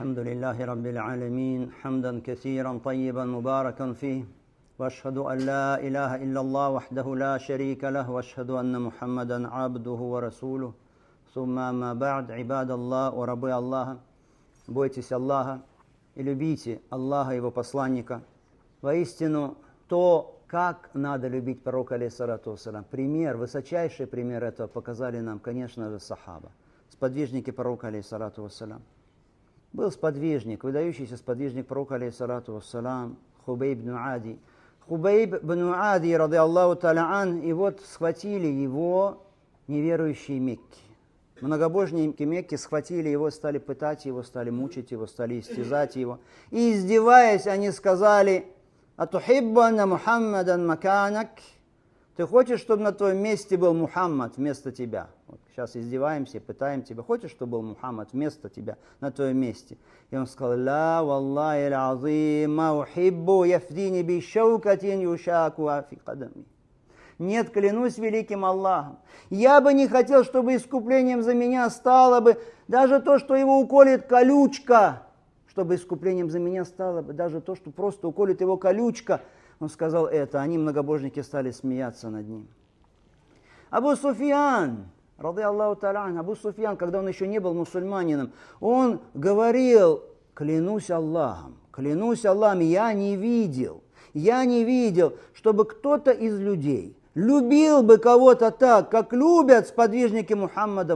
الحمد لله رب العالمين حمدا كثيرا طيبا مباركا فيه وأشهد أن لا إله إلا الله وحده لا شريك له وأشهد أن محمدا عبده ورسوله ثم ما بعد عباد الله ورабы Аллаха, бойтесь Аллаха и любите Аллаха и Его посланника. Воистину, то, как надо любить пророка, алейхиссалату вассалям, пример, высочайший пример этого показали нам, конечно же, сахаба, сподвижники пророка, алейхиссалату вассалям. Был сподвижник, выдающийся сподвижник пророка, алейхиссалату вассалям, Хубейб бн Ади. Хубейб бн Ади, ради Аллаху та'аля ан, и вот схватили его неверующие Мекки. Многобожники Мекки схватили его, стали пытать его, стали мучить его, стали истязать его. И издеваясь, они сказали: «Атухиббу анна Мухаммадан маканак?» Ты хочешь, чтобы на твоем месте был Мухаммад вместо тебя? Вот сейчас издеваемся, пытаем тебя. Хочешь, чтобы был Мухаммад вместо тебя на твоем месте? И он сказал: «Ла валлахи аль-азим, ма ухиббу яфдини би шаукатин юшаку фи кадами». Нет, клянусь великим Аллахом, я бы не хотел, чтобы искуплением за меня стало бы даже то, что его уколет колючка. Чтобы искуплением за меня стало бы даже то, что просто уколет его колючка. Он сказал это, они, многобожники, стали смеяться над ним. Абу Суфьян, ради Аллаху та'аля, Абу Суфьян, когда он еще не был мусульманином, он говорил: клянусь Аллахом, я не видел, чтобы кто-то из людей любил бы кого-то так, как любят сподвижники Мухаммада.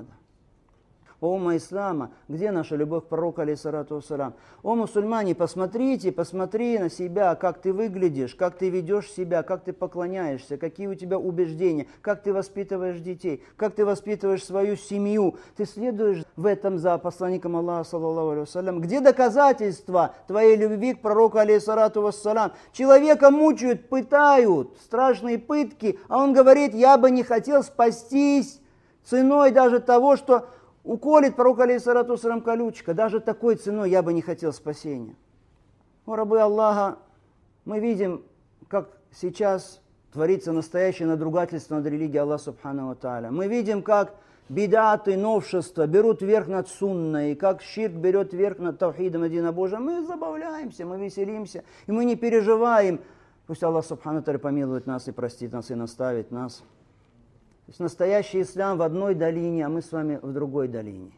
О умма ислама, где наша любовь к пророку, алейхиссалату вассалям? О мусульмане, посмотри на себя, как ты выглядишь, как ты ведешь себя, как ты поклоняешься, какие у тебя убеждения, как ты воспитываешь детей, как ты воспитываешь свою семью. Ты следуешь в этом за посланником Аллаха, саллаллаху алейхи вассалям. Где доказательства твоей любви к пророку, алейхиссалату вассалям? Человека мучают, пытают, страшные пытки, а он говорит: я бы не хотел спастись ценой даже того, что уколет пророк, алейхиссалату вассалям, колючка. Даже такой ценой я бы не хотел спасения. О рабы Аллаха, мы видим, как сейчас творится настоящее надругательство над религией Аллаха субхану ва тааля. Мы видим, как бидаты, новшества берут верх над сунной, как ширк берет верх над тавхидом единобожием. Мы забавляемся, мы веселимся, и мы не переживаем. Пусть Аллах субхану ва тааля помилует нас и простит нас, и наставит нас. То есть настоящий ислам в одной долине, а мы с вами в другой долине.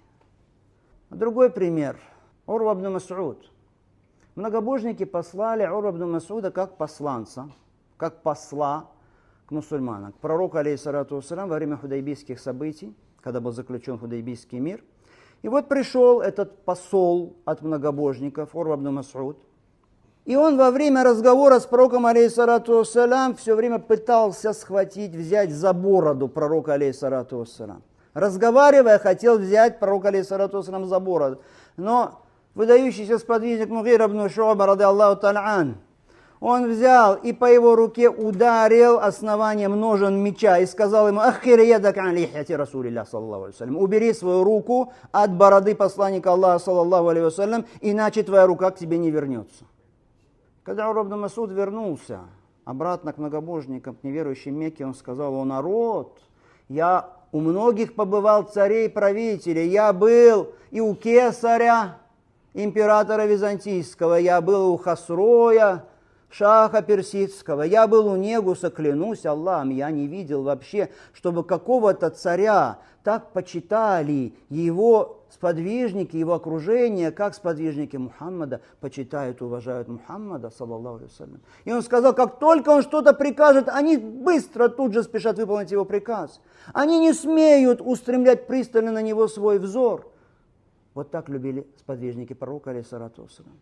Другой пример. Урва ибн Мас'уд. Многобожники послали Урва ибн Мас'уда как посланца, как посла к мусульманам, к пророку, алейхиссалату вассалям, во время худайбийских событий, когда был заключен худайбийский мир. И вот пришел этот посол от многобожников, Урва ибн Мас'уд. И он во время разговора с пророком, алейхиссалату вассалям, все время пытался схватить, взять за бороду пророка, алейхиссалату вассалям. Разговаривая, хотел взять пророка, алейхиссалату вассалям, за бороду. Но выдающийся сподвижник Мугира ибн Шу'ба, ради Аллаху та'аля ан, он взял и по его руке ударил основанием ножен меча и сказал ему: «Аххир ядак ан лихяти Расулилля, саллаллаху алейхи вассалям». Убери свою руку от бороды посланника Аллаха, саллаллаху алейхи вассалям, иначе твоя рука к тебе не вернется. Когда Урва ибн Мас'уд вернулся обратно к многобожникам, к неверующим Мекке, он сказал: «О народ, я у многих побывал царей и правителей, я был и у Кесаря, императора Византийского, я был у Хасроя, шаха персидского, я был у Негуса, клянусь Аллахом, я не видел вообще, чтобы какого-то царя так почитали его сподвижники, его окружение, как сподвижники Мухаммада почитают и уважают Мухаммада, саллаллаху алейхи вассалям». И он сказал, как только он что-то прикажет, они быстро тут же спешат выполнить его приказ. Они не смеют устремлять пристально на него свой взор. Вот так любили сподвижники пророка, алейхиссалату вассалям.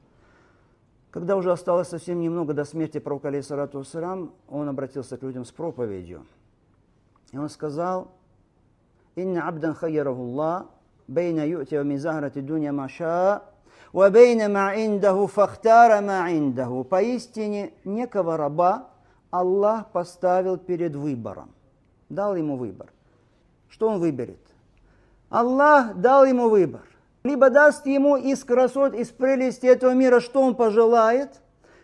Когда уже осталось совсем немного до смерти пророка, алейхиссалату вассалям, он обратился к людям с проповедью. И он сказал: «Инна абдан хайяраху Аллах, бейна ю'тия мин захрати дунья ма ша, ва бейна ма индаху фахтара ма индаху». Поистине некого раба Аллах поставил перед выбором. Дал ему выбор. Что он выберет? Аллах дал ему выбор. Либо даст ему из красот, из прелести этого мира, что он пожелает,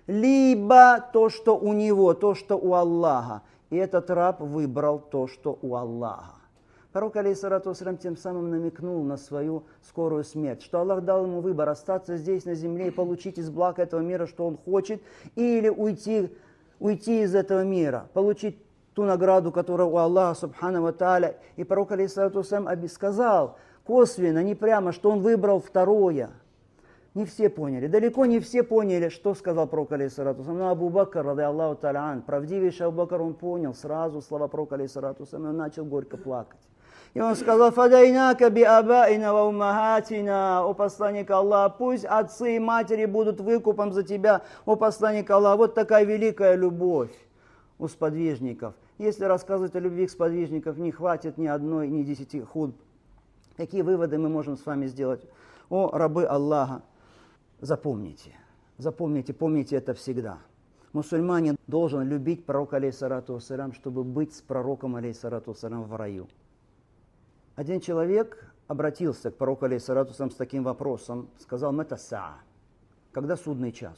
либо то, что у него, то, что у Аллаха. И этот раб выбрал то, что у Аллаха. Пророк, алейхиссалату вассалям, тем самым намекнул на свою скорую смерть, что Аллах дал ему выбор остаться здесь на земле и получить из благ этого мира, что он хочет, или уйти из этого мира, получить ту награду, которая у Аллаха, субхану ва тааля. И пророк, алейхиссалату вассалям, сказал косвенно, не прямо, что он выбрал второе. Не все поняли, далеко не все поняли, что сказал пророк, алейхиссалату вассалям. Но Абу Бакр, ради Аллаху тааля ан, правдивейший Абу Бакр, он понял сразу слова пророка, алейхиссалату вассалям, и он начал горько плакать. И он сказал: «Фадайнака би абаина ва уммахатина, о посланник Аллаха, пусть отцы и матери будут выкупом за тебя, о посланник Аллаха». Вот такая великая любовь у сподвижников. Если рассказывать о любви к сподвижникам, не хватит ни одной, ни 10 худб. Какие выводы мы можем с вами сделать? О, рабы Аллаха, запомните, помните это всегда. Мусульманин должен любить пророка, алейхиссалату вассалям, чтобы быть с пророком, алейхиссалату вассалям, в раю. Один человек обратился к пророку, алейхиссалату вассалям, с таким вопросом, сказал: «Мата саа», когда судный час?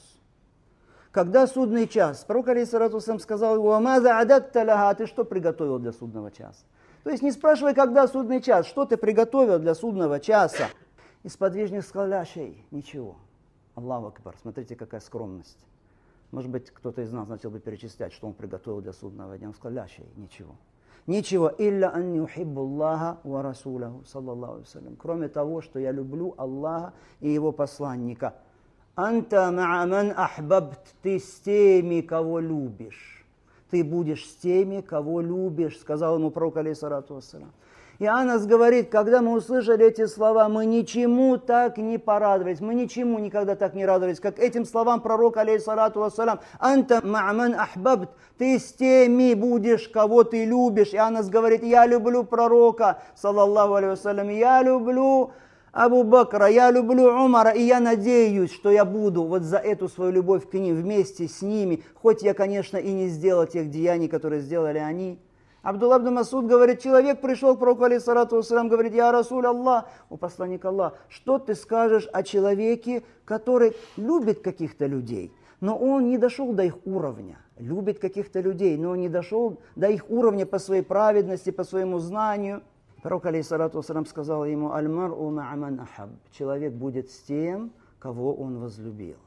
Когда судный час? Пророк, алейхиссалату вассалям, сказал: «Ва маза адатта лаха», ты что приготовил для судного часа? То есть не спрашивай, когда судный час, что ты приготовил для судного часа. И сподвижник сказал: «Ля шей», ничего. Аллаху акбар, смотрите, какая скромность. Может быть, кто-то из нас начал бы перечислять, что он приготовил для судного дня. Он сказал: «Ля шей», ничего. Ничего, илля ан юхиббу Аллаха ва расуляху, саллаллаху алейхи ва саллям. Кроме того, что я люблю Аллаха и его посланника. Анта ма'аман ахбабт, ты с теми, кого любишь. Ты будешь с теми, кого любишь, сказал ему пророк, алейхиссалату вассалям. И Анас говорит, когда мы услышали эти слова, мы ничему так не порадовались, мы ничему никогда так не радовались, как этим словам пророка, алейхиссалату вассалям. Анта ма'аман ахбабт, ты с теми будешь, кого ты любишь. И Анас говорит: я люблю пророка, саллаллаху алейхи вассалям, я люблю Абу Бакра, я люблю Умара, и я надеюсь, что я буду вот за эту свою любовь к ним вместе с ними, хоть я, конечно, и не сделал тех деяний, которые сделали они. Абдулла ибн Масуд говорит, человек пришел к пророку, алейхиссалату вассалям, говорит: я Расуль Аллах, о посланник Аллаха, что ты скажешь о человеке, который любит каких-то людей, но он не дошел до их уровня, любит каких-то людей, но он не дошел до их уровня по своей праведности, по своему знанию. Пророк, алейхиссалату вассалям, сказал ему: аль-мар'у ма'аман ахаб, человек будет с тем, кого он возлюбил.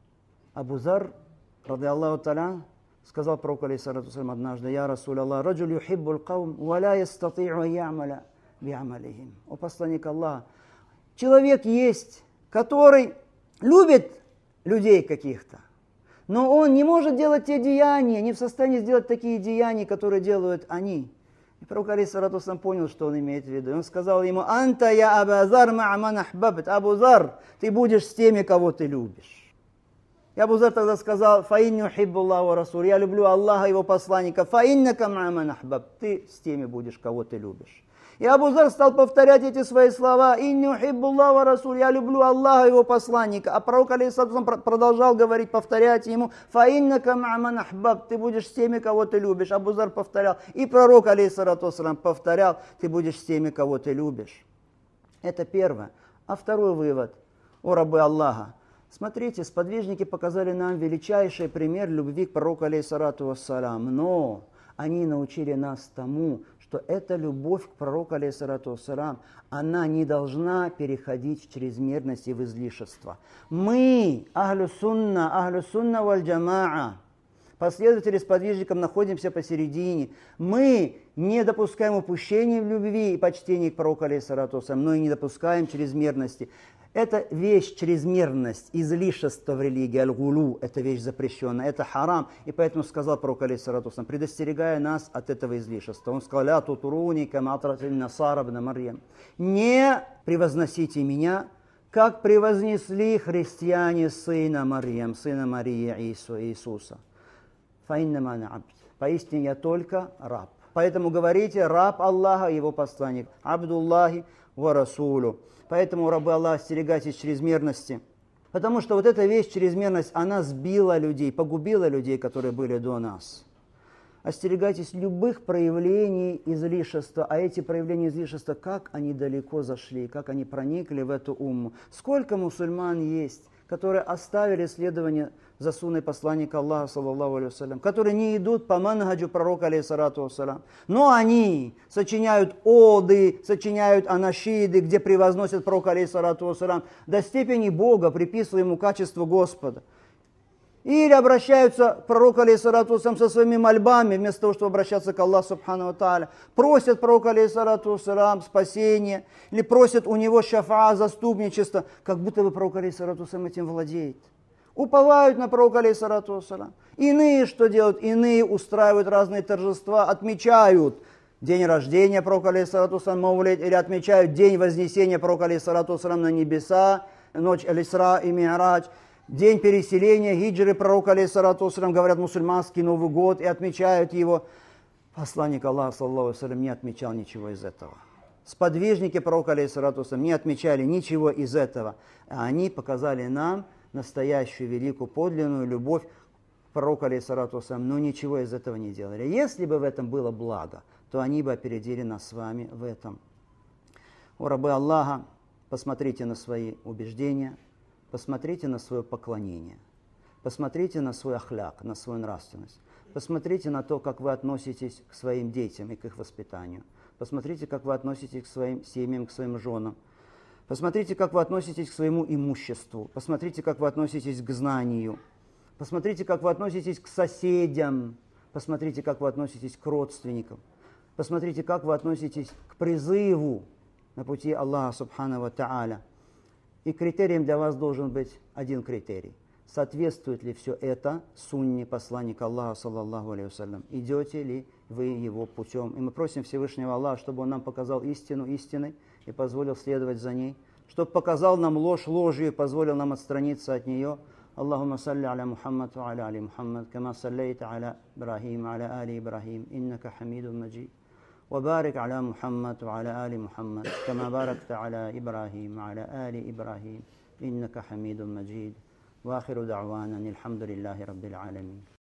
Абу Зар, ради Аллаху та'аля, сказал пророку, алейхиссалату вассалям, однажды: я Расуль Аллах, раджуль юхиббуль каум, ва ла ястати'у я'маля би'амалихим. О посланник Аллаха, человек есть, который любит людей каких-то, но он не может делать те деяния, не в состоянии сделать такие деяния, которые делают они. И пророк, алейхиссалату вассалям, понял, что он имеет в виду. И он сказал ему: анта я Абу Зар ма'аман ахбабт, Абу Зар, ты будешь с теми, кого ты любишь. И Абу Зар тогда сказал: фаинни ухиббу Аллаха ва расуль, я люблю Аллаха и его посланника, фаиннака ма'аман ахбабт, ты с теми будешь, кого ты любишь. И Абу Зар стал повторять эти свои слова: инни ухиббу Аллаха ва расуль, я люблю Аллаха и его посланника. А пророк, алейхиссалату вассалям, продолжал говорить, повторять ему: фаиннака ма'аман ахбабт, ты будешь с теми, кого ты любишь. Абу Зар повторял, и пророк, алейхиссалату вассалям, повторял: ты будешь с теми, кого ты любишь. Это первое. А второй вывод, о рабы Аллаха. Смотрите, сподвижники показали нам величайший пример любви к пророку, алейхиссалату вассалям, но они научили нас тому, что эта любовь к пророку, алейхиссалату вассалям, она не должна переходить в чрезмерность и в излишество. Мы, ахлю сунна валь джамаа, последователи сподвижников, находимся посередине. Мы не допускаем упущений в любви и почтении к пророку, алейхиссалату вассалям, но и не допускаем чрезмерности. Это вещь, чрезмерность, излишество в религии, аль-гулу, это вещь запрещенная, это харам. И поэтому сказал пророк, алейхиссалату вассалям, предостерегая нас от этого излишества. Он сказал: ля тутруни кама атратиль насара ибн Марьям. Не превозносите меня, как превознесли христиане сына Марьям, сына Марии Иисуса. Фаиннама ана абд. Поистине я только раб. Поэтому говорите: раб Аллаха и его посланник. Абдуллахи ва расулю. Поэтому, рабы Аллаха, остерегайтесь чрезмерности. Потому что вот эта вещь, чрезмерность, она сбила людей, погубила людей, которые были до нас. Остерегайтесь любых проявлений излишества. А эти проявления излишества, как они далеко зашли, как они проникли в эту умму. Сколько мусульман есть, которые оставили следование за сунной посланника Аллаха, саллаллаху алейхи вассалям, которые не идут по манхаджу пророка, алейхиссалату вассалям, но они сочиняют оды, сочиняют анашиды, где превозносят пророка, алейхиссалату вассалям, до степени Бога, приписывая ему качество Господа. Или обращаются к пророку, алейхиссалату вассалям, со своими мольбами, вместо того, чтобы обращаться к Аллаху, субхану ва тааля. Просят пророка, алейхиссалату вассалям, спасения, или просят у него шафа, заступничество, как будто бы пророк, алейхиссалату вассалям, этим владеет. Уповают на пророка, алейхиссалату вассалям. Иные что делают? Иные устраивают разные торжества, отмечают день рождения пророка, алейхиссалату вассалям, Маулид, или отмечают день вознесения пророка, алейхиссалату вассалям, на небеса, ночь Аль-Исра и Ми'радж. День переселения, хиджры пророка, алейхиссалату вассалям, говорят, мусульманский Новый год, и отмечают его. Посланник Аллаха, саллаллаху алейхи вассалям, не отмечал ничего из этого. Сподвижники пророка, алейхиссалату вассалям, не отмечали ничего из этого. А они показали нам настоящую великую подлинную любовь к пророку, алейхиссалату вассалям, но ничего из этого не делали. Если бы в этом было благо, то они бы опередили нас с вами в этом. О рабы Аллаха, посмотрите на свои убеждения, посмотрите на свое поклонение, посмотрите на свой ахляк, на свою нравственность, посмотрите на то, как вы относитесь к своим детям и к их воспитанию, посмотрите, как вы относитесь к своим семьям, к своим женам, посмотрите, как вы относитесь к своему имуществу, посмотрите, как вы относитесь к знанию, посмотрите, как вы относитесь к соседям, посмотрите, как вы относитесь к родственникам, посмотрите, как вы относитесь к призыву на пути Аллаха, субхану ва тааля. И критерием для вас должен быть один критерий. Соответствует ли все это сунне посланника Аллаха, саллаллаху алейхи вассалям? Идете ли вы его путем? И мы просим Всевышнего Аллаха, чтобы он нам показал истину истиной и позволил следовать за ней, чтобы показал нам ложь ложью и позволил нам отстраниться от нее. Аллахумма салли аля Мухаммад ва аля али Мухаммад, кама саллейта аля Ибрахим, аля али Ибрахим, иннака хамидун маджид. وبارك على محمد وعلى آل محمد كما باركت على إبراهيم وعلى آل إبراهيم إنك حميد مجيد وآخر دعوانا الحمد لله رب العالمين.